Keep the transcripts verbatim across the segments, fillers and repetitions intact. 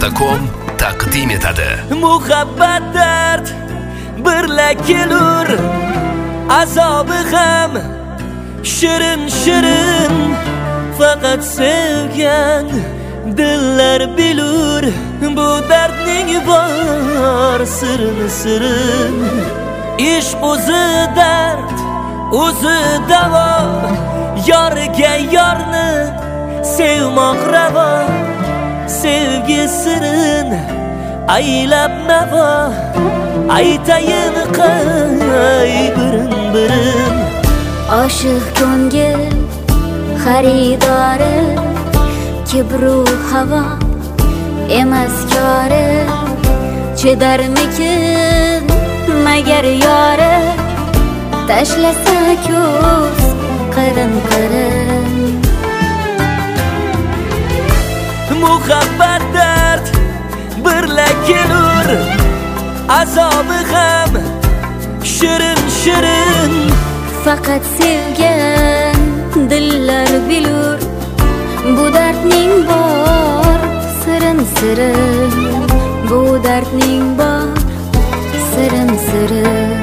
nuqta com taqdim etadi. Muhabbat dard birla kelur, azobi ham shirin shirin. Faqat sevgan dillar bilur, bu dardning bor sirini sirin. Ishq o'zi dard, o'zi davo, yorga yorni sevmoq ravo. Sevgi sirin aylab navo, aytayin qay birin birin. Oshiq ko'ngil xaridori, kibru havo emas kori. Chidarmikin magar yori, tashlasa ko'z qirin qirin. Muhabbat dard birla kelur, azobi ham shirin shirin. Faqat sevgan dillar bilur, bu dardning bor sirin sirin. Bu dardning bor sirin sirin.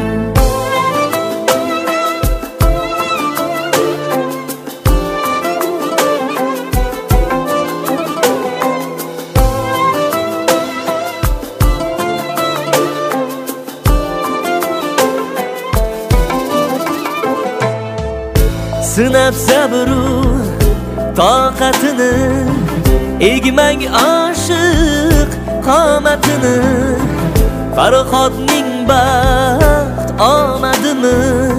Sinab sabru toqatini, egmang oshiq qomatini. Farhodning baxt omadimi,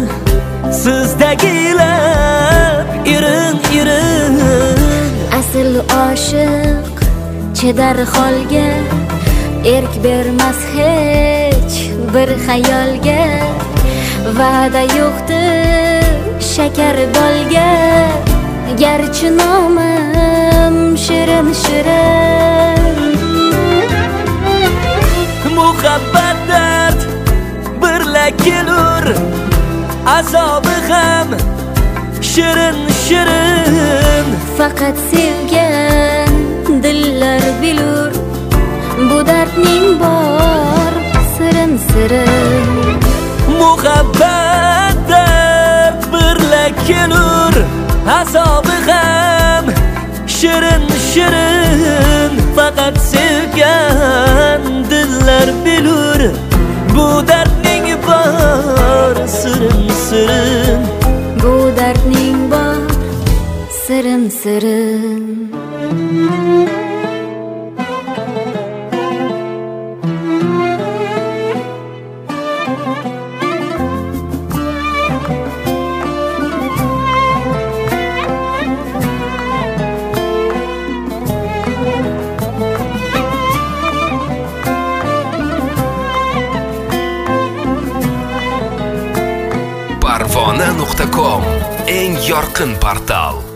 sizdagilar irin irin. Asl oshiq chidar holga, erk bermas hech bir xayolga. Va'da yo'qdir shakar dolga, garchi nomim shirin shirin. Muhabbat dard birla kelur, azobi ham shirin shirin. Faqat sevgan dillar bilur, bu dardning bor sirin sirin. Muhabbat dard birla kelur, azobi ham shirin shirin. Faqat sevgan dillar bilur, bu dardning bor sirin sirin. Bu dardning bor sirin sirin. parvona nuqta com eng yorqin portal.